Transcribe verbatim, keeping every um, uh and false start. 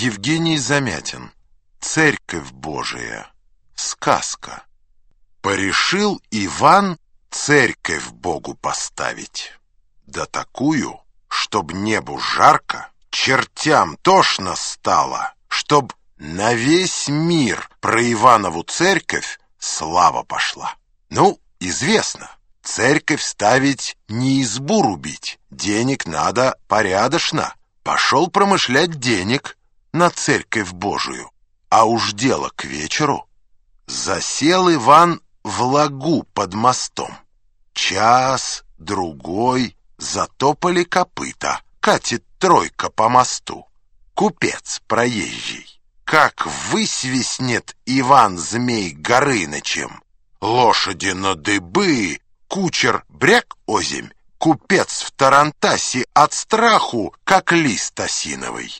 Евгений Замятин. Церковь Божия. Сказка. Порешил Иван церковь Богу поставить. Да такую, чтоб небу жарко, чертям тошно стало, чтоб на весь мир про Иванову церковь слава пошла. Ну, известно, церковь ставить не избу рубить, денег надо порядочно. Пошел промышлять денег на церковь Божию, а уж дело к вечеру. Засел Иван в лагу под мостом. Час, другой, затопали копыта, катит тройка по мосту. Купец проезжий, как высвистнет Иван Змей Горынычем. Лошади на дыбы, кучер бряк озимь, купец в тарантасе от страху, как лист осиновый.